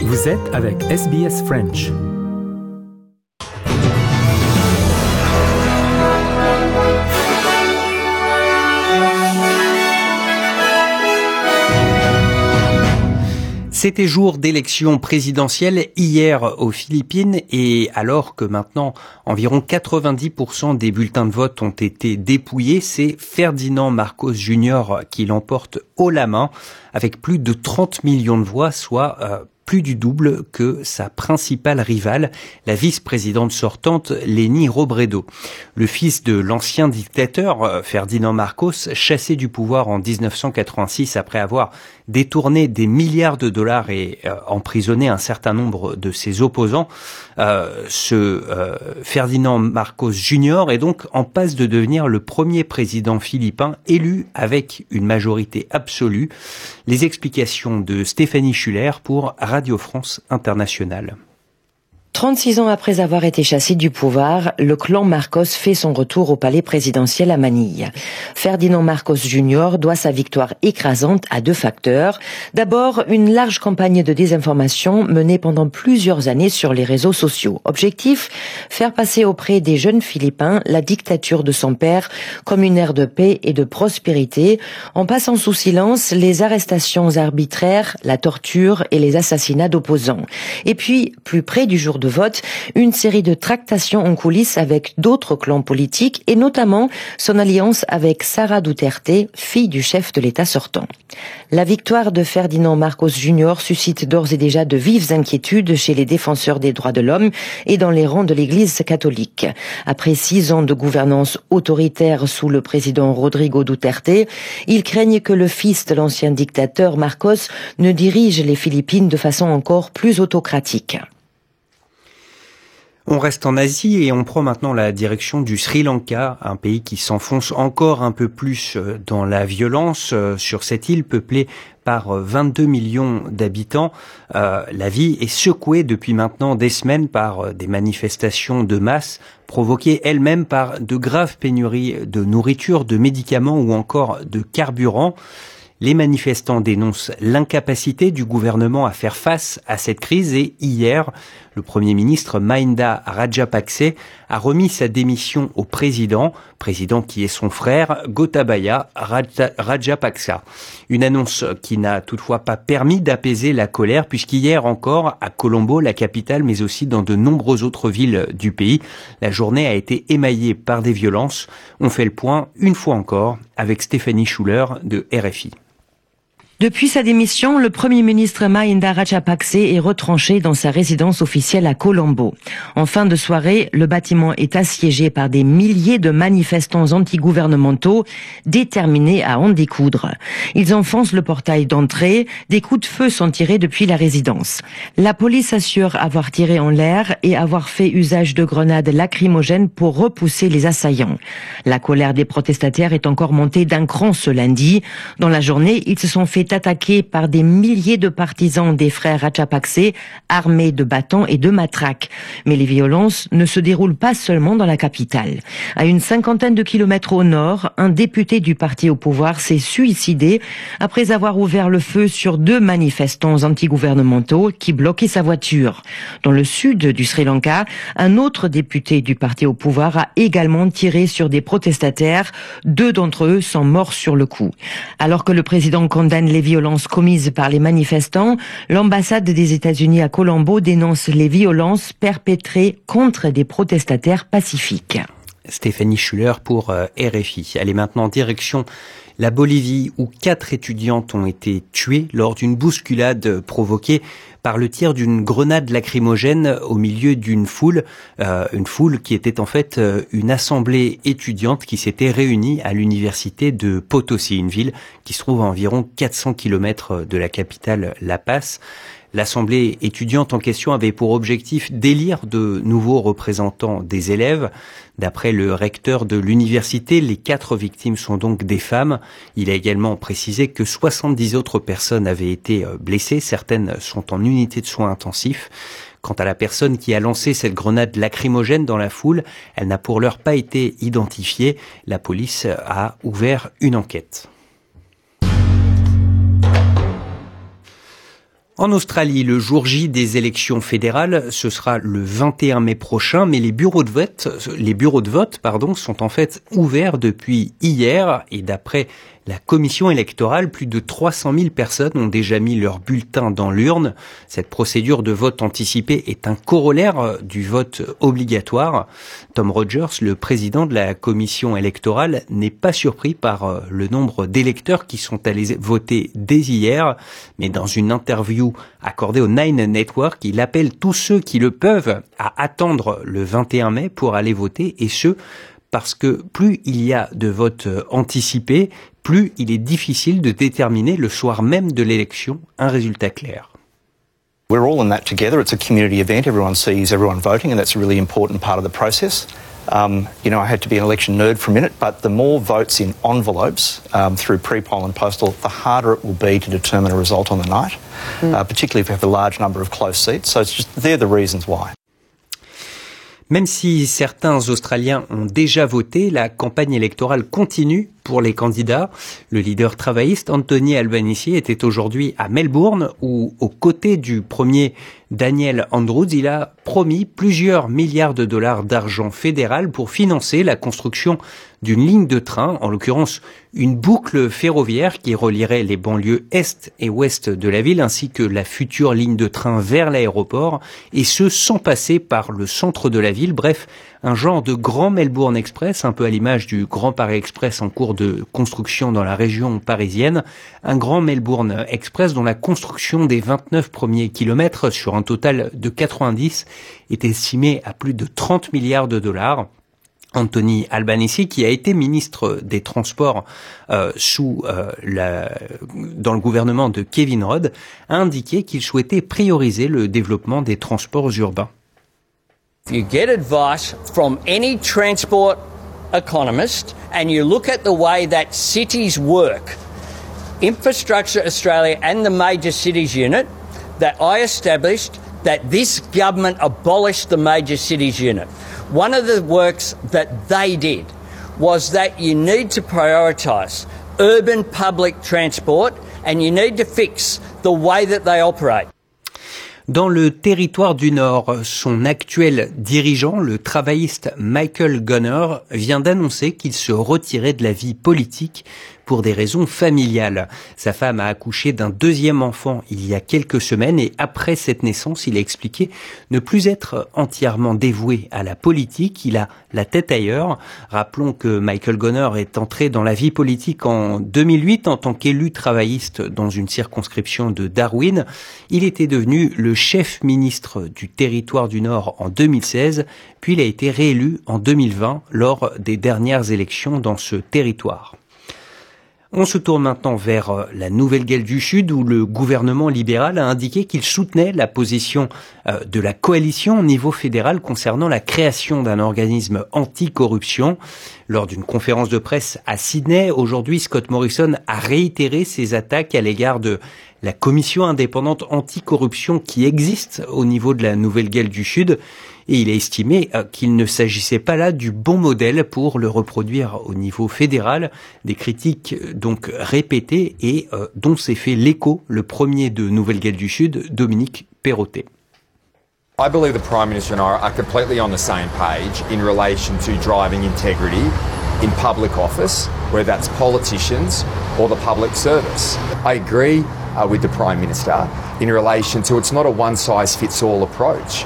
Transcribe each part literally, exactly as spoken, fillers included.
Vous êtes avec S B S French. C'était jour d'élection présidentielle hier aux Philippines et alors que maintenant environ quatre-vingt-dix pour cent des bulletins de vote ont été dépouillés, c'est Ferdinand Marcos Junior qui l'emporte haut la main avec plus de trente millions de voix, soit euh, plus du double que sa principale rivale, la vice-présidente sortante Leni Robredo. Le fils de l'ancien dictateur Ferdinand Marcos, chassé du pouvoir en dix-neuf cent quatre-vingt-six après avoir détourné des milliards de dollars et euh, emprisonné un certain nombre de ses opposants, euh, ce euh, Ferdinand Marcos Junior est donc en passe de devenir le premier président philippin élu avec une majorité absolue. Les explications de Stéphanie Schuller pour Radio France Internationale. trente-six ans après avoir été chassé du pouvoir, le clan Marcos fait son retour au palais présidentiel à Manille. Ferdinand Marcos Junior doit sa victoire écrasante à deux facteurs. D'abord, une large campagne de désinformation menée pendant plusieurs années sur les réseaux sociaux. Objectif, faire passer auprès des jeunes Philippins la dictature de son père comme une ère de paix et de prospérité, en passant sous silence les arrestations arbitraires, la torture et les assassinats d'opposants. Et puis, plus près du jour de vote, une série de tractations en coulisses avec d'autres clans politiques et notamment son alliance avec Sara Duterte, fille du chef de l'État sortant. La victoire de Ferdinand Marcos Junior suscite d'ores et déjà de vives inquiétudes chez les défenseurs des droits de l'homme et dans les rangs de l'Église catholique. Après six ans de gouvernance autoritaire sous le président Rodrigo Duterte, ils craignent que le fils de l'ancien dictateur Marcos ne dirige les Philippines de façon encore plus autocratique. On reste en Asie et on prend maintenant la direction du Sri Lanka, un pays qui s'enfonce encore un peu plus dans la violence. Sur cette île peuplée par vingt-deux millions d'habitants, euh, la vie est secouée depuis maintenant des semaines par des manifestations de masse provoquées elles-mêmes par de graves pénuries de nourriture, de médicaments ou encore de carburant. Les manifestants dénoncent l'incapacité du gouvernement à faire face à cette crise et hier, le Premier ministre Mahinda Rajapakse a remis sa démission au président, président qui est son frère Gotabaya Rajapaksa. Une annonce qui n'a toutefois pas permis d'apaiser la colère puisqu'hier encore, à Colombo, la capitale, mais aussi dans de nombreuses autres villes du pays, la journée a été émaillée par des violences. On fait le point une fois encore avec Stéphanie Schuller de R F I. Depuis sa démission, le Premier ministre Mahinda Rajapakse est retranché dans sa résidence officielle à Colombo. En fin de soirée, le bâtiment est assiégé par des milliers de manifestants antigouvernementaux déterminés à en découdre. Ils enfoncent le portail d'entrée, des coups de feu sont tirés depuis la résidence. La police assure avoir tiré en l'air et avoir fait usage de grenades lacrymogènes pour repousser les assaillants. La colère des protestataires est encore montée d'un cran ce lundi. Dans la journée, ils se sont fait attaqué par des milliers de partisans des frères Rajapakse, armés de bâtons et de matraques. Mais les violences ne se déroulent pas seulement dans la capitale. À une cinquantaine de kilomètres au nord, un député du parti au pouvoir s'est suicidé après avoir ouvert le feu sur deux manifestants antigouvernementaux qui bloquaient sa voiture. Dans le sud du Sri Lanka, un autre député du parti au pouvoir a également tiré sur des protestataires. Deux d'entre eux sont morts sur le coup. Alors que le président condamne les violences commises par les manifestants, l'ambassade des États-Unis à Colombo dénonce les violences perpétrées contre des protestataires pacifiques. Stéphanie Schuller pour R F I. Allez maintenant direction la Bolivie où quatre étudiantes ont été tuées lors d'une bousculade provoquée par le tir d'une grenade lacrymogène au milieu d'une foule, euh, une foule qui était en fait euh, une assemblée étudiante qui s'était réunie à l'université de Potosí, une ville qui se trouve à environ quatre cents kilomètres de la capitale La Paz. L'assemblée étudiante en question avait pour objectif d'élire de nouveaux représentants des élèves. D'après le recteur de l'université, les quatre victimes sont donc des femmes. Il a également précisé que soixante-dix autres personnes avaient été blessées. Certaines sont en unité de soins intensifs. Quant à la personne qui a lancé cette grenade lacrymogène dans la foule, elle n'a pour l'heure pas été identifiée. La police a ouvert une enquête. En Australie, le jour J des élections fédérales, ce sera le vingt et un mai prochain, mais les bureaux de vote, les bureaux de vote, pardon, sont en fait ouverts depuis hier et d'après la commission électorale, plus de trois cent mille personnes ont déjà mis leur bulletin dans l'urne. Cette procédure de vote anticipé est un corollaire du vote obligatoire. Tom Rogers, le président de la commission électorale, n'est pas surpris par le nombre d'électeurs qui sont allés voter dès hier. Mais dans une interview accordée au Nine Network, il appelle tous ceux qui le peuvent à attendre le vingt et un mai pour aller voter, et ce, parce que plus il y a de votes anticipés, plus il est difficile de déterminer le soir même de l'élection un résultat clair. We're all in that together. It's a community event. Everyone sees everyone voting, and that's a really important part of the process. Um, you know, I had to be an election nerd for a minute, but the more votes in envelopes um, through pre-poll and postal, the harder it will be to determine a result on the night, mm. uh, particularly if we have a large number of close seats. So it's just, they're the reasons why. Même si certains Australiens ont déjà voté, la campagne électorale continue pour les candidats. Le leader travailliste Anthony Albanese était aujourd'hui à Melbourne où, aux côtés du premier Daniel Andrews, il a promis plusieurs milliards de dollars d'argent fédéral pour financer la construction d'une ligne de train, en l'occurrence une boucle ferroviaire qui relierait les banlieues est et ouest de la ville, ainsi que la future ligne de train vers l'aéroport, et ce sans passer par le centre de la ville. Bref, un genre de grand Melbourne Express, un peu à l'image du Grand Paris Express en cours de construction dans la région parisienne. Un grand Melbourne Express dont la construction des vingt-neuf premiers kilomètres sur un total de quatre-vingt-dix est estimée à plus de trente milliards de dollars. Anthony Albanese, qui a été ministre des Transports euh, sous euh, la, dans le gouvernement de Kevin Rudd, a indiqué qu'il souhaitait prioriser le développement des transports urbains. You get advice from any transport economist and you look at the way that cities work. Infrastructure Australia and the Major Cities Unit that I established, that this government abolished the Major Cities Unit. One of the works that they did was that you need to prioritise urban public transport and you need to fix the way that they operate. Dans le territoire du Nord, son actuel dirigeant, le travailliste Michael Gunner, vient d'annoncer qu'il se retirait de la vie politique pour des raisons familiales. Sa femme a accouché d'un deuxième enfant il y a quelques semaines et après cette naissance, il a expliqué ne plus être entièrement dévoué à la politique. Il a la tête ailleurs. Rappelons que Michael Gunner est entré dans la vie politique en deux mille huit en tant qu'élu travailliste dans une circonscription de Darwin. Il était devenu le chef ministre du territoire du Nord en deux mille seize, puis il a été réélu en deux mille vingt lors des dernières élections dans ce territoire. On se tourne maintenant vers la Nouvelle-Galles du Sud où le gouvernement libéral a indiqué qu'il soutenait la position de la coalition au niveau fédéral concernant la création d'un organisme anti-corruption. Lors d'une conférence de presse à Sydney, aujourd'hui, Scott Morrison a réitéré ses attaques à l'égard de la commission indépendante anti-corruption qui existe au niveau de la Nouvelle-Galles du Sud. Et il a estimé qu'il ne s'agissait pas là du bon modèle pour le reproduire au niveau fédéral. Des critiques donc répétées et euh, dont s'est fait l'écho le premier de Nouvelle-Galles du Sud, Dominique Perrottet. I believe the Prime Minister and I are completely on the same page in relation to driving integrity in public office, whether that's politicians or the public service. I agree uh, with the Prime Minister in relation to it's not a one-size-fits-all approach.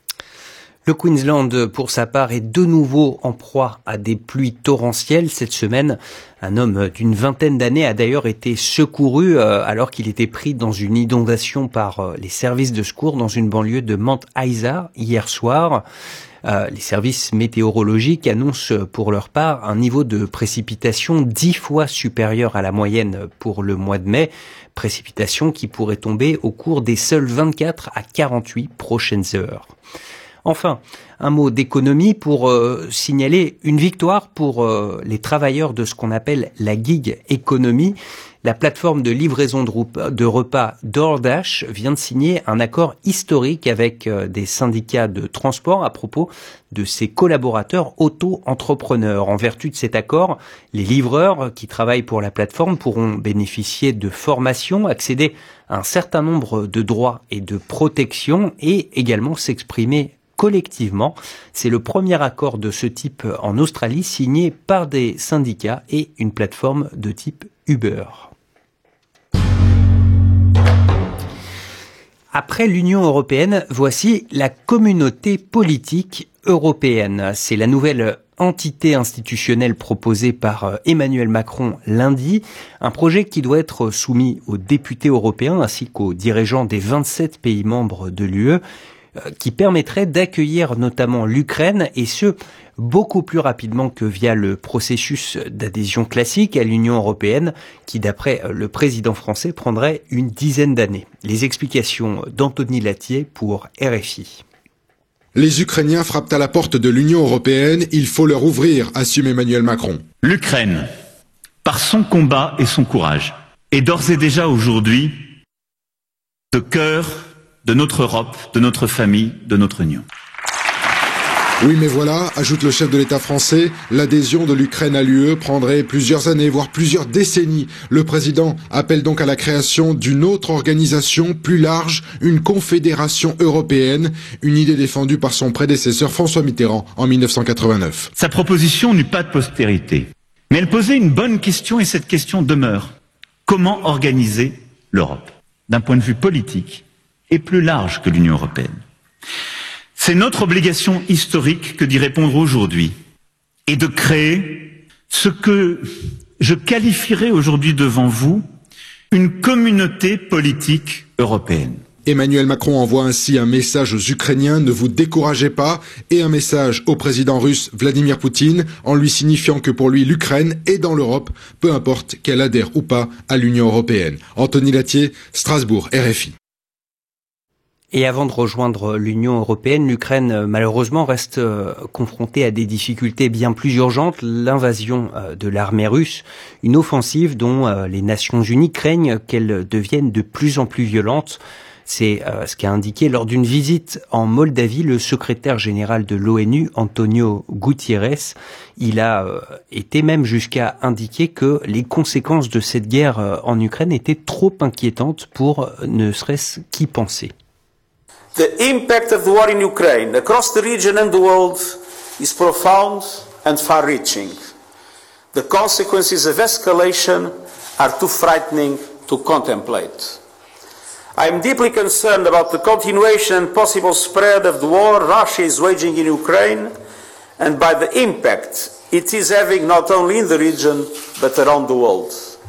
Le Queensland, pour sa part, est de nouveau en proie à des pluies torrentielles. Cette semaine, un homme d'une vingtaine d'années a d'ailleurs été secouru euh, alors qu'il était pris dans une inondation par euh, les services de secours dans une banlieue de Mount Isa hier soir. Euh, les services météorologiques annoncent pour leur part un niveau de précipitation dix fois supérieur à la moyenne pour le mois de mai. Précipitation qui pourrait tomber au cours des seules vingt-quatre à quarante-huit prochaines heures. Enfin, un mot d'économie pour euh, signaler une victoire pour euh, les travailleurs de ce qu'on appelle la gig economy. La plateforme de livraison de repas DoorDash vient de signer un accord historique avec des syndicats de transport à propos de ses collaborateurs auto-entrepreneurs. En vertu de cet accord, les livreurs qui travaillent pour la plateforme pourront bénéficier de formations, accéder à un certain nombre de droits et de protections et également s'exprimer collectivement. C'est le premier accord de ce type en Australie signé par des syndicats et une plateforme de type Uber. Après l'Union européenne, voici la communauté politique européenne. C'est la nouvelle entité institutionnelle proposée par Emmanuel Macron lundi, un projet qui doit être soumis aux députés européens ainsi qu'aux dirigeants des vingt-sept pays membres de l'U E, qui permettrait d'accueillir notamment l'Ukraine et ce, beaucoup plus rapidement que via le processus d'adhésion classique à l'Union européenne qui, d'après le président français, prendrait une dizaine d'années. Les explications d'Anthony Latier pour R F I. Les Ukrainiens frappent à la porte de l'Union européenne, il faut leur ouvrir, assume Emmanuel Macron. L'Ukraine, par son combat et son courage, est d'ores et déjà aujourd'hui le cœur de notre Europe, de notre famille, de notre Union. Oui, mais voilà, ajoute le chef de l'État français, l'adhésion de l'Ukraine à l'U E prendrait plusieurs années, voire plusieurs décennies. Le président appelle donc à la création d'une autre organisation plus large, une confédération européenne, une idée défendue par son prédécesseur François Mitterrand en mille neuf cent quatre-vingt-neuf. Sa proposition n'eut pas de postérité, mais elle posait une bonne question et cette question demeure. Comment organiser l'Europe d'un point de vue politique et plus large que l'Union européenne? C'est notre obligation historique que d'y répondre aujourd'hui et de créer ce que je qualifierais aujourd'hui devant vous une communauté politique européenne. Emmanuel Macron envoie ainsi un message aux Ukrainiens, ne vous découragez pas, et un message au président russe Vladimir Poutine en lui signifiant que pour lui l'Ukraine est dans l'Europe, peu importe qu'elle adhère ou pas à l'Union européenne. Anthony Latier, Strasbourg, R F I. Et avant de rejoindre l'Union européenne, l'Ukraine malheureusement reste confrontée à des difficultés bien plus urgentes. L'invasion de l'armée russe, une offensive dont les Nations Unies craignent qu'elle devienne de plus en plus violente. C'est ce qu'a indiqué lors d'une visite en Moldavie le secrétaire général de l'ONU, Antonio Guterres. Il a été même jusqu'à indiquer que les conséquences de cette guerre en Ukraine étaient trop inquiétantes pour ne serait-ce qu'y penser. The impact of the war in Ukraine across the region and the world is profound and far-reaching. The consequences of escalation are too frightening to contemplate. I am deeply concerned about the continuation and possible spread of the war Russia is waging in Ukraine and by the impact it is having not only in the region but around the world.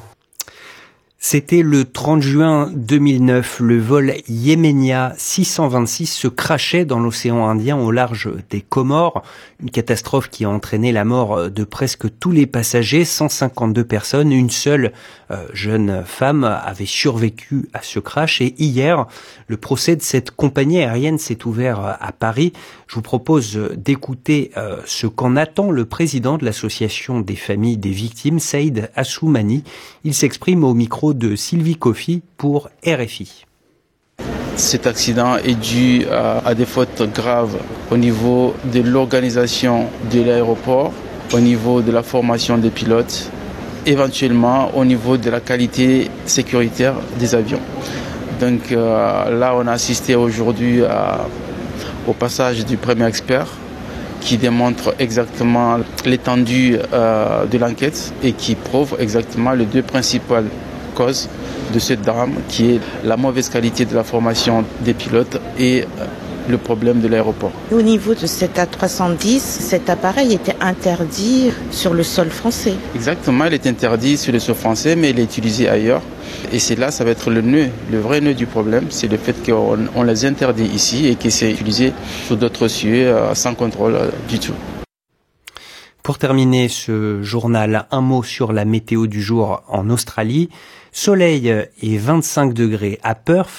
C'était le trente juin deux mille neuf. Le vol Yemenia six cent vingt-six se crachait dans l'océan Indien au large des Comores. Une catastrophe qui a entraîné la mort de presque tous les passagers, cent cinquante-deux personnes. Une seule euh, jeune femme avait survécu à ce crash. Et hier, le procès de cette compagnie aérienne s'est ouvert à Paris. Je vous propose d'écouter euh, ce qu'en attend le président de l'association des familles des victimes, Saïd Assoumani. Il s'exprime au micro de Sylvie Coffy pour R F I. Cet accident est dû à, à des fautes graves au niveau de l'organisation de l'aéroport, au niveau de la formation des pilotes, éventuellement au niveau de la qualité sécuritaire des avions. Donc euh, là, on a assisté aujourd'hui à, au passage du premier expert qui démontre exactement l'étendue euh, de l'enquête et qui prouve exactement les deux principales causes de ce drame, qui est la mauvaise qualité de la formation des pilotes et le problème de l'aéroport. Au niveau de cet A trois cent dix, cet appareil était interdit sur le sol français. Exactement, il est interdit sur le sol français, mais il est utilisé ailleurs. Et c'est là, ça va être le nœud, le vrai nœud du problème, c'est le fait qu'on on les interdit ici et que c'est utilisé sur d'autres cieux euh, sans contrôle euh, du tout. Pour terminer ce journal, un mot sur la météo du jour en Australie. Soleil et vingt-cinq degrés à Perth,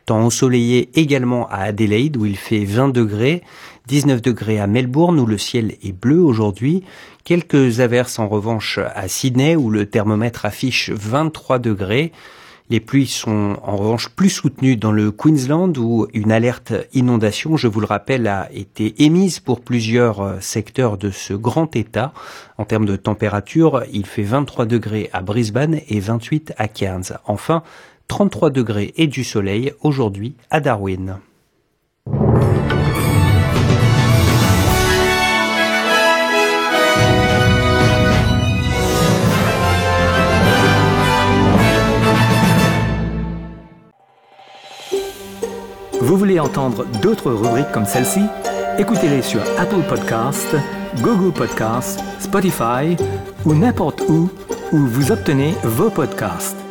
Temps ensoleillé également à Adélaïde où il fait vingt degrés, dix-neuf degrés à Melbourne où le ciel est bleu aujourd'hui. Quelques averses en revanche à Sydney où le thermomètre affiche vingt-trois degrés. Les pluies sont en revanche plus soutenues dans le Queensland où une alerte inondation, je vous le rappelle, a été émise pour plusieurs secteurs de ce grand État. En termes de température, il fait vingt-trois degrés à Brisbane et vingt-huit à Cairns. Enfin, trente-trois degrés et du soleil aujourd'hui à Darwin. Vous voulez entendre d'autres rubriques comme celle-ci? Écoutez-les sur Apple Podcasts, Google Podcasts, Spotify ou n'importe où où vous obtenez vos podcasts.